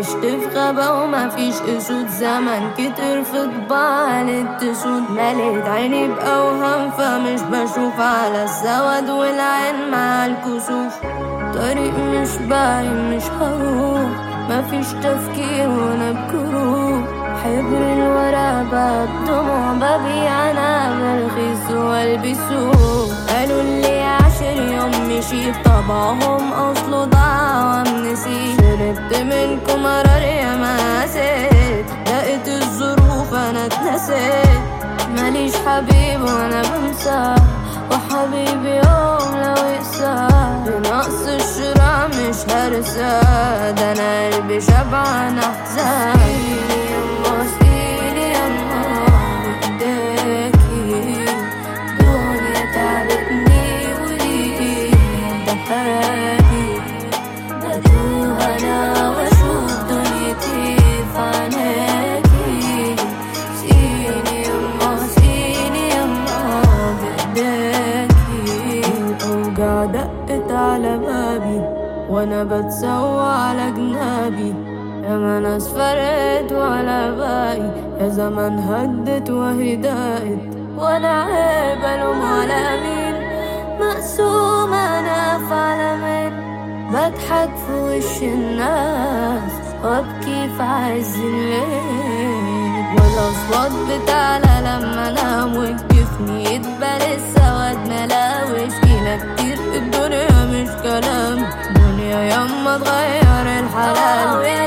عشت في غابة ومفيش اسود، زمن كتر في طباع للتسود، مليت عيني بأوهام فمش بشوف على السواد والعين مع الكسوف. طريق مش باين مش هروح، مفيش تفكير وانا بكروح، حبر الورا باب دموع ببيع انا برخيص والبسوه. قالوا اللي 10 يوم مشي طبعهم اصله ضاع وامنسي، شربت منكم مرار يا ماسيت، لقيت الظروف انا اتنسيت، ماليش حبيب وانا بنسى، وحبيبي يوم لو يقسى بنقص الشراء مش هرسى، ده انا قلبي شبعان احزان. سيلي يما بايديكي، دنيا تعبتني وليكي ضحكي، بدوها انا واشوف دنيتي في عينيكي. سيلي يما بايديكي، الاوجاع دقت على بابي وانا بتسوى على جنابي، يا ما ناس فرقت ولا باقي، يا زمان هدت وهي دقت، وانا عيب الوم على مين؟ مقسوم انا في عالمين، بضحك في وش الناس وابكي في عز الليل، والاصوات بتعلى لما انام وجفني يدبل السواد ملاوش، فينا كتير الدنيا مش كلام، دنيا ياما تغير الحلال.